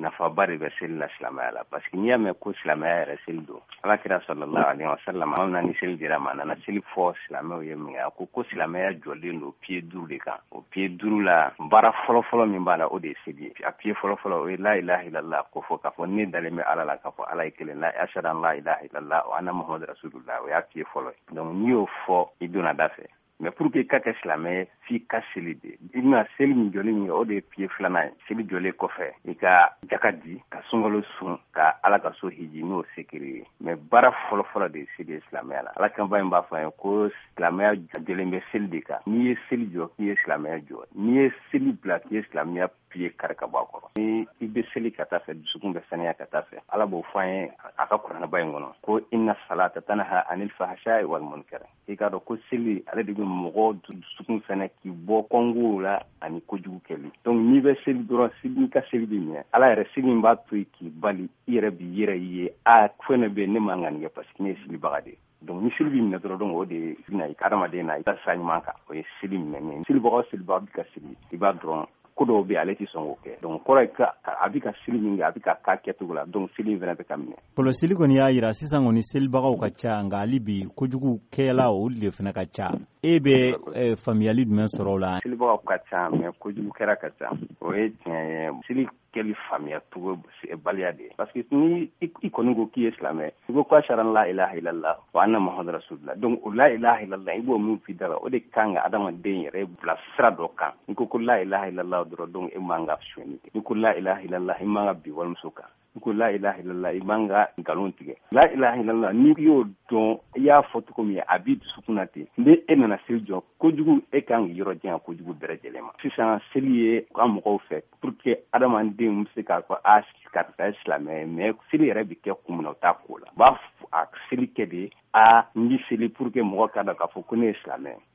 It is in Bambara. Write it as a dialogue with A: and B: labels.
A: nafaba de bɛ seli la silamɛya la parce que n'i y'a mɛn ko silamɛya yɛrɛ seli don alakira sallallahu alaihi wa sallam an na ni seli dira ma nana seli fɔ silamɛw ye min a ko silamɛya jɔlen don pied 5 de kan o pied 5 la baara fɔlɔ min b'a la o de ye seli a pied fɔlɔ o ye la ilaha illallah ko fɔ k'a fɔ ne dalen bɛ ala la k'a fɔ ala ye kelen la ashhadu an la ilaha illallah wa anna muhammadar rasulullah o y'a pied fɔlɔ donc n'i y'o fɔ i donna da fɛ mais pour que ka kɛ silamɛ f'i ka seli de i bɛna seli min jɔlen min o de ye pied 2 ye seli jɔlen kɔfɛ i ka jaka di ka sunkalo sun ka ala ka so hiji n'o sekere ye mais baara fɔlɔ de ye seli ye silamɛya la ala kan ba in b'a fɔ ye ko silamɛya jɔlen bɛ seli de kan n'i ye seli jɔ k'i ye silamɛya jɔ n'i ye seli bila k'i ye silamɛya pied kari ka bɔ a kɔrɔ ni i bɛ seli ka taa fɛ dusukun bɛ saniya ka taa fɛ ala b'o fɔ an ye a ka kuranɛba in kɔnɔ ko inna salata tanha anil fahsha'i wal munkar i ka dɔn ko seli ale de bɛ mɔgɔ dusukun fɛnɛ k'i bɔ kɔngow la ani kojugu kɛli donc n'i bɛ seli dɔrɔn n'i ka seli bɛ ɲɛ ala yɛrɛ seli in b'a to k'i bali i yɛrɛ b'i yɛrɛ ye a fɛn bɛ ne man kan nin kɛ parce que ne ye selibaga de ye donc ni seli b'i minɛ dɔrɔn donc o de bɛna adamaden na i ka sa ɲuman kan o ye seli minɛ selibaga bɛ ka seli i b'a dɔrɔn ko dɔw bɛ ale tɛ sɔn k'o kɛ donc kɔrɔ ye a bɛ ka seli min kɛ a bɛ ka k'a kɛcogo la donc seli in fana bɛ ka minɛ.
B: Fɔlɔ seli kɔni y'a jira sisan kɔni selibagaw ka ca nka hali bi kojugu kɛla olu de fana ka ca e bɛ faamuyali jumɛn sɔrɔ o la.
A: Selibagaw ka ca mais kojugu kɛra ka ca o ye tiɲɛ ye seli kɛli faamuya cogo baliya de ye parce que ni i kɔni ko k'i ye silamɛ i ko ashhadu an la ilaha illallah wa anna muhammadar rasulullah donc o la ilaha illallah i b'o min f'i da la o de kan ka adamaden yɛrɛ bila sira dɔ kan i ko la ilaha illallah dɔrɔn donc e man ka sonyani kɛ i ko la ilaha illallah i man ka bi walimuso kan i ko la ilaha illallah i man ka nkalon tigɛ la ilaha illallah ni y'o dɔn i y'a fɔ cogo min a b'i dusukun na ten ni e nana seli jɔ kojugu e kan k'i yɔrɔ janya kojugu bɛɛ lajɛlen ma sisan seli ye an mɔgɔw fɛ pour que adamaden bɛ se k'a fɔ karisa ye silamɛ ye mais seli yɛrɛ bɛ kɛ kun min na o t'a ko la u b'a a seli kɛ de n bɛ seli pour que mɔgɔ k'a dɔn k'a fɔ ko ne ye silamɛ